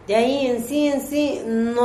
De ahí en sí,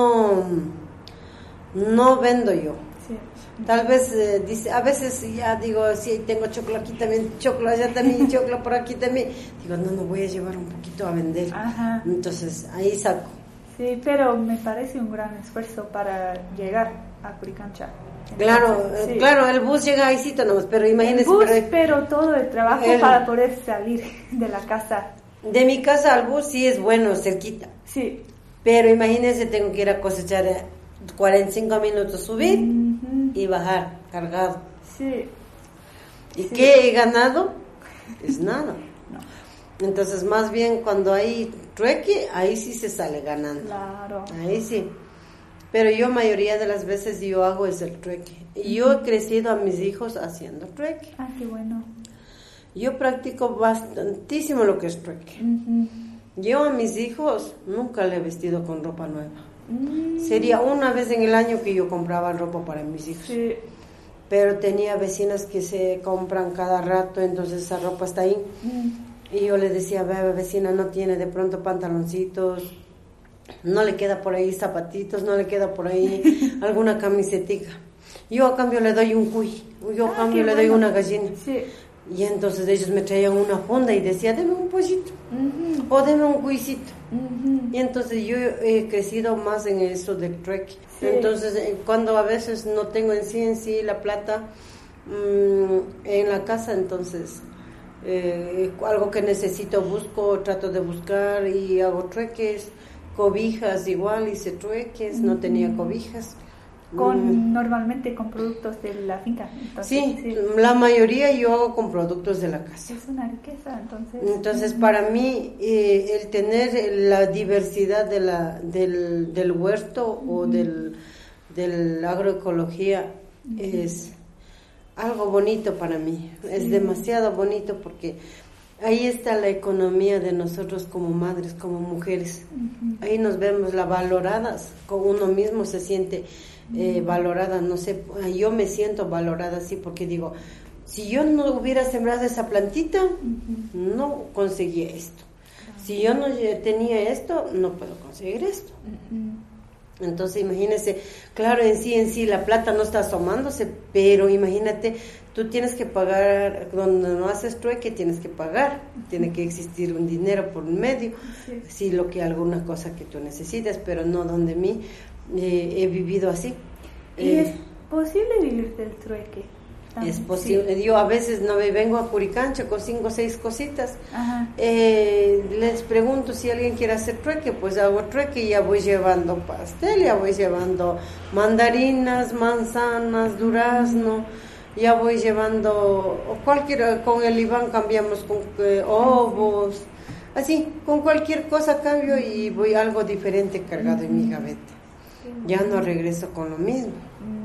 no vendo yo. Sí. Tal vez, dice, a veces ya digo, sí, tengo choclo aquí también, choclo allá también, choclo por aquí también. Digo, no, voy a llevar un poquito a vender. Ajá. Entonces, ahí saco. Sí, pero me parece un gran esfuerzo para llegar a Curicancha. Claro, Sí. claro, el bus llega ahí nomás, pero imagínese. El bus, pero todo el trabajo para poder salir de la casa. De mi casa al bus sí es bueno, cerquita. Sí. Pero imagínese, tengo que ir a cosechar 45 minutos, subir y bajar, cargado. Sí. ¿Y sí. qué he ganado? Es nada. No. Entonces, más bien cuando hay trueque, ahí sí se sale ganando. Claro. Ahí sí. Pero yo mayoría de las veces yo hago es el trueque. Y yo he crecido a mis hijos haciendo trueque. Ah, qué bueno. Yo practico bastantísimo lo que es trueque. Yo a mis hijos nunca le he vestido con ropa nueva. Sería una vez en el año que yo compraba ropa para mis hijos. Sí. Pero tenía vecinas que se compran cada rato, entonces esa ropa está ahí. Y yo le decía, vecina, no tiene de pronto pantaloncitos, no le queda por ahí zapatitos, no le queda por ahí alguna camisetica. Yo a cambio le doy un cuy, yo a cambio le doy una gallina. Sí. Y entonces ellos me traían una funda y decían, deme un pollito, o deme un cuisito. Y entonces yo he crecido más en eso del trueque. Sí. Entonces cuando a veces no tengo en sí la plata en la casa, entonces algo que necesito busco, trato de buscar y hago trueques. Cobijas igual, hice trueques, no tenía cobijas. Normalmente con productos de la finca. Entonces, sí, la mayoría yo hago con productos de la casa. Es una riqueza, entonces. Entonces para mí el tener la diversidad del huerto o del agroecología es algo bonito para mí. Es demasiado bonito porque ahí está la economía de nosotros como madres, como mujeres. Ahí nos vemos valoradas, con uno mismo se siente valorada, no sé, yo me siento valorada así porque digo, si yo no hubiera sembrado esa plantita, no conseguía esto. Si yo no tenía esto, no puedo conseguir esto. Entonces imagínese, claro, en sí la plata no está asomándose, pero imagínate, tú tienes que pagar, cuando no haces trueque tienes que pagar, tiene que existir un dinero por medio, sí, lo que alguna cosa que tú necesitas, pero no donde mí he vivido así. ¿Y es posible vivir del trueque? Es posible, yo a veces no me vengo a Curicancha con 5 o 6 cositas. Les pregunto si alguien quiere hacer trueque, pues hago trueque y ya voy llevando pastel, ya voy llevando mandarinas, manzanas, durazno, ya voy llevando, o cualquier, con el Iván cambiamos con ovos, así, con cualquier cosa cambio y voy algo diferente cargado en mi gaveta. Ya no regreso con lo mismo.